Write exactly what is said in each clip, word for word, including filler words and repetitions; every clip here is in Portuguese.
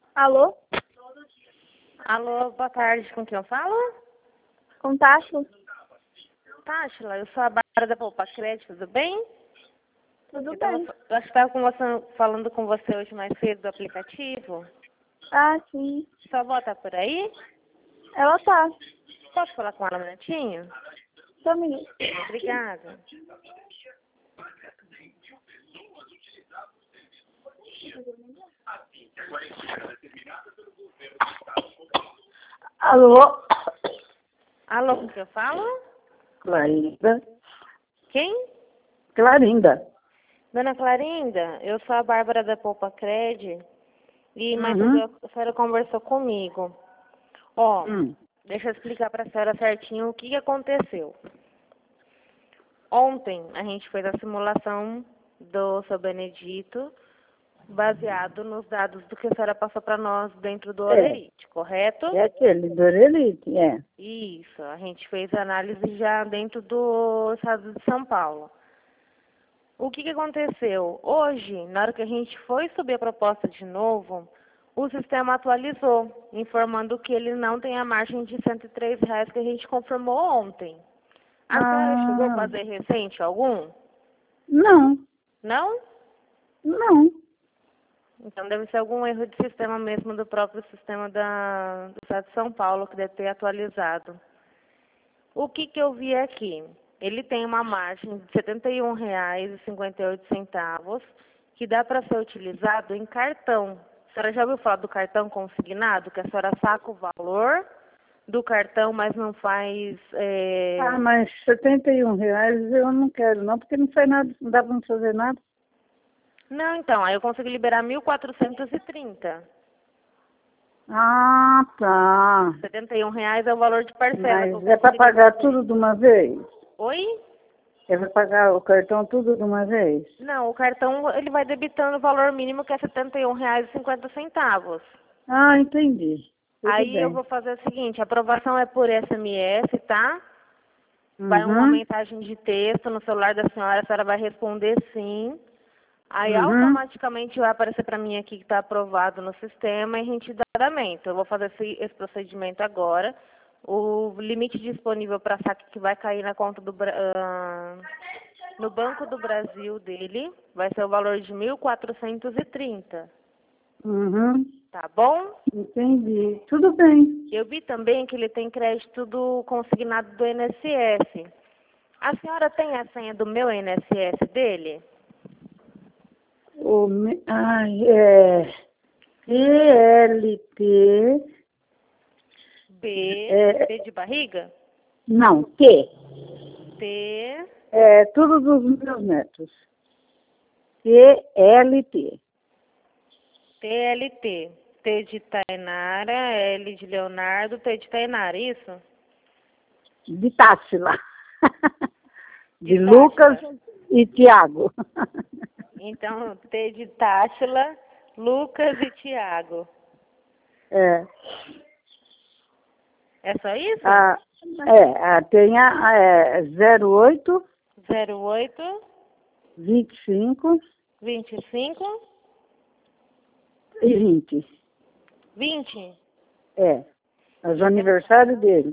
Alô? Alô, boa tarde, com quem eu falo? Com Táchila? Táchila, eu sou a Bárbara da Poupa Crédito, tudo bem? Tudo Eu, tava, bem. eu acho que estava com você, falando com você hoje mais cedo do aplicativo. Ah, sim. Sua avó tá por aí? Ela tá. Posso falar com ela um minutinho? Só um minuto. Obrigada. Alô? Alô, com quem eu falo? Clarinda. Quem? Clarinda. Dona Clarinda, eu sou a Bárbara da Poupa Crédito. E mais Uhum. cedo a senhora conversou comigo. Ó, Hum. deixa eu explicar para a senhora certinho o que, que aconteceu. Ontem a gente fez a simulação do seu Benedito, baseado nos dados do que a senhora passou para nós dentro do É. Olerite, correto? É aquele do Orelite, é. Isso, a gente fez a análise já dentro do estado de São Paulo. O que, que aconteceu? Hoje, na hora que a gente foi subir a proposta de novo, o sistema atualizou, informando que ele não tem a margem de cento e três reais que a gente confirmou ontem. A senhora chegou a Ah, fazer recente algum? não, Não? não. Então deve ser algum erro de sistema mesmo do próprio sistema da, do estado de São Paulo que deve ter atualizado. O que, que eu vi aqui? Ele tem uma margem de setenta e um reais e cinquenta e oito centavos que dá para ser utilizado em cartão. A senhora já ouviu falar do cartão consignado? Que a senhora saca o valor do cartão, mas não faz... Ah, é, mas setenta e um reais eu não quero não, porque não faz nada, não dá pra não fazer nada. Não, então, aí eu consigo liberar mil quatrocentos e trinta. Ah, tá. setenta e um reais é o valor de parcela que eu Mas é para conseguiria pagar fazer. tudo de uma vez? Oi? É para pagar o cartão tudo de uma vez? Não, o cartão ele vai debitando o valor mínimo que é setenta e um reais e cinquenta centavos. Ah, entendi. Tudo Aí eu bem. vou fazer o seguinte, a aprovação é por S M S, tá? Vai uma Uhum, mensagem de texto no celular da senhora, a senhora vai responder sim. Aí uhum. automaticamente vai aparecer para mim aqui que está aprovado no sistema e a gente dá andamento. Eu vou fazer esse, esse procedimento agora. O limite disponível para saque que vai cair na conta do Bra- ah, no Banco do Brasil dele vai ser o valor de mil quatrocentos e trinta, Uhum, tá bom? entendi. Tudo bem. Eu vi também que ele tem crédito do consignado do I N S S. A senhora tem a senha do meu I N S S dele? O, me- ai, é P L T, B, é, B de barriga? não, T. T, É tudo dos meus netos. P L T. T L T. T de Tainara, L de Leonardo, T de Tainara, isso? De Tássila. De De Lucas Táchila. e Tiago. Então, T de Táchila, Lucas e Tiago. É. É só isso? Ah, é, ah, tem a é, zero oito, zero oito, vinte e cinco vinte e cinco, e vinte. vinte. É, é os Então, aniversários deles.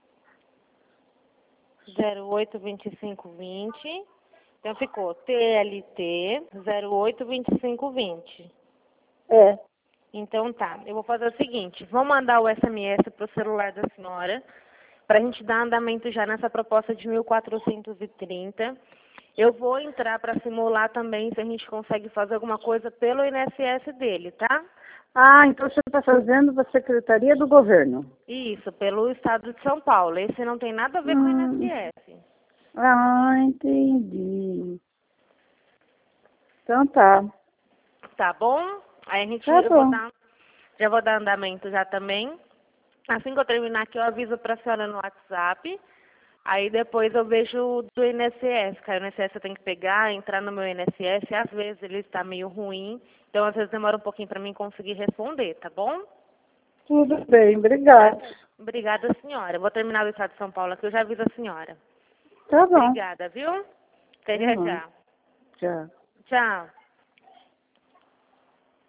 zero oito, vinte e cinco, vinte. Então ficou T L T zero oito, vinte e cinco, vinte. É, Então tá, eu vou fazer o seguinte, vou mandar o S M S para o celular da senhora, para a gente dar andamento já nessa proposta de mil quatrocentos e trinta. Eu vou entrar para simular também se a gente consegue fazer alguma coisa pelo I N S S dele, tá? ah, então você está fazendo da Secretaria do Governo. Isso, pelo estado de São Paulo. Esse não tem nada a ver com o Hum, I N S S. ah, entendi. Então tá, Tá bom? Aí a gente, tá eu vou bom. dar, já vou dar andamento já também. Assim que eu terminar aqui, eu aviso para a senhora no WhatsApp. Aí depois eu vejo o do I N S S, que aí o I N S S eu tenho que pegar, entrar no meu I N S S, às vezes ele está meio ruim, então às vezes demora um pouquinho para mim conseguir responder, tá bom? Tudo bem, obrigado. Obrigada, senhora. Eu vou terminar o estado de São Paulo aqui, eu já aviso a senhora. Tá bom. Obrigada, viu? Até Tá já bom. já. Tchau. Tchau.